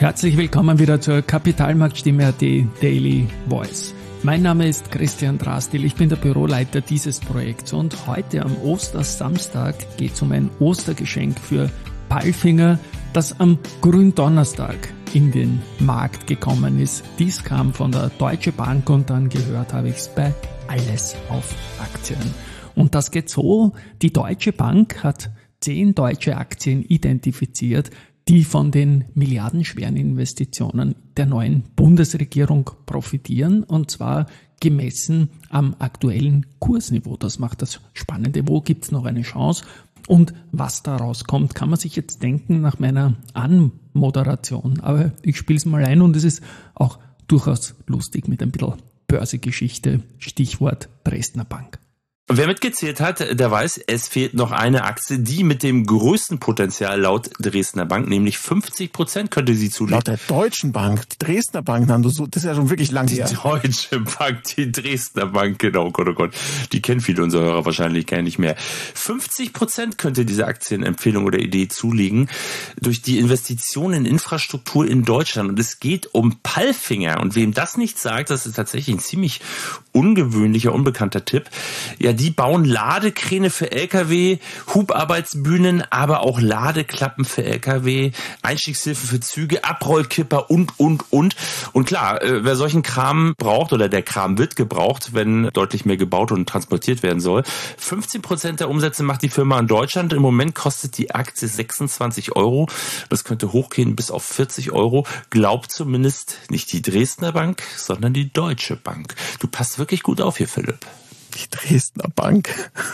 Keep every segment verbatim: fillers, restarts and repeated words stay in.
Herzlich willkommen wieder zur Kapitalmarktstimme punkt at Daily Voice. Mein Name ist Christian Drastil, ich bin der Büroleiter dieses Projekts und heute am Ostersamstag geht es um ein Ostergeschenk für Palfinger, das am Gründonnerstag in den Markt gekommen ist. Dies kam von der Deutsche Bank und dann gehört habe ich es bei Alles auf Aktien. Und das geht so, die Deutsche Bank hat zehn deutsche Aktien identifiziert, die von den milliardenschweren Investitionen der neuen Bundesregierung profitieren, und zwar gemessen am aktuellen Kursniveau. Das macht das Spannende. Wo gibt's noch eine Chance? Und was daraus kommt, kann man sich jetzt denken nach meiner Anmoderation. Aber ich spiele es mal ein und es ist auch durchaus lustig mit ein bisschen Börsegeschichte. Stichwort Dresdner Bank. Wer mitgezählt hat, der weiß, es fehlt noch eine Aktie, die mit dem größten Potenzial laut Dresdner Bank, nämlich fünfzig Prozent könnte sie zulegen. Laut der Deutschen Bank, die Dresdner Bank, das ist ja schon wirklich lang her. Die Deutsche Bank, die Dresdner Bank, genau, oh Gott, oh Gott, die kennen viele unserer Hörer wahrscheinlich gar nicht mehr. fünfzig Prozent könnte diese Aktienempfehlung oder Idee zulegen durch die Investitionen in Infrastruktur in Deutschland. Und es geht um Palfinger. Und wem das nicht sagt, das ist tatsächlich ein ziemlich ungewöhnlicher, unbekannter Tipp. Ja, die bauen Ladekräne für L K W, Hubarbeitsbühnen, aber auch Ladeklappen für L K W, Einstiegshilfe für Züge, Abrollkipper und, und, und. Und klar, wer solchen Kram braucht, oder der Kram wird gebraucht, wenn deutlich mehr gebaut und transportiert werden soll. fünfzehn Prozent der Umsätze macht die Firma in Deutschland. Im Moment kostet die Aktie sechsundzwanzig Euro. Das könnte hochgehen bis auf vierzig Euro. Glaubt zumindest nicht die Dresdner Bank, sondern die Deutsche Bank. Du passt wirklich gut auf hier, Philipp. Die Dresdner Bank.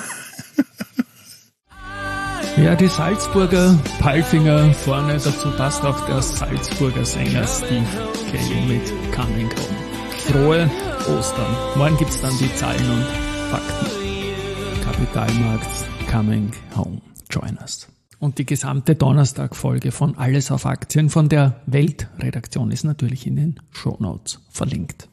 Ja, die Salzburger Palfinger vorne, dazu passt auch der Salzburger Sänger Steve Kelly mit Coming Home. Frohe Ostern. Morgen gibt's dann die Zahlen und Fakten. Kapitalmarkt Coming Home. Join us. Und die gesamte Donnerstag-Folge von Alles auf Aktien von der Weltredaktion ist natürlich in den Shownotes verlinkt.